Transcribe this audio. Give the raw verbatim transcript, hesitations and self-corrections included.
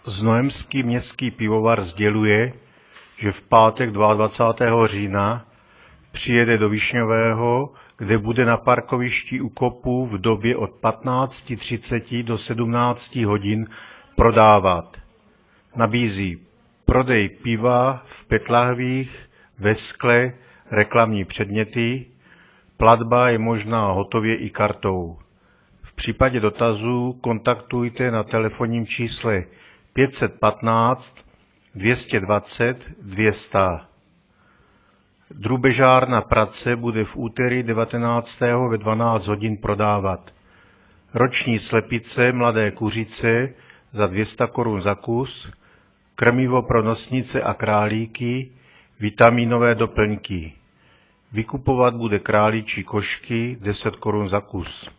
Znojemský městský pivovar sděluje, že v pátek dvacátého druhého října přijede do Višňového, kde bude na parkovišti u kopu v době od patnáct třicet do sedmnáct hodin prodávat. Nabízí prodej piva v pět lahvích, ve skle, reklamní předměty, platba je možná hotově i kartou. V případě dotazů kontaktujte na telefonním čísle pět set patnáct dvě stě dvacet dvě stě. Drubežárna Prace bude v úterý devatenáctého ve dvanáct hodin prodávat roční slepice mladé kuřice za dvě stě korun za kus, krmivo pro nosnice a králíky, vitaminové doplňky. Vykupovat bude králíčí košky deset korun za kus.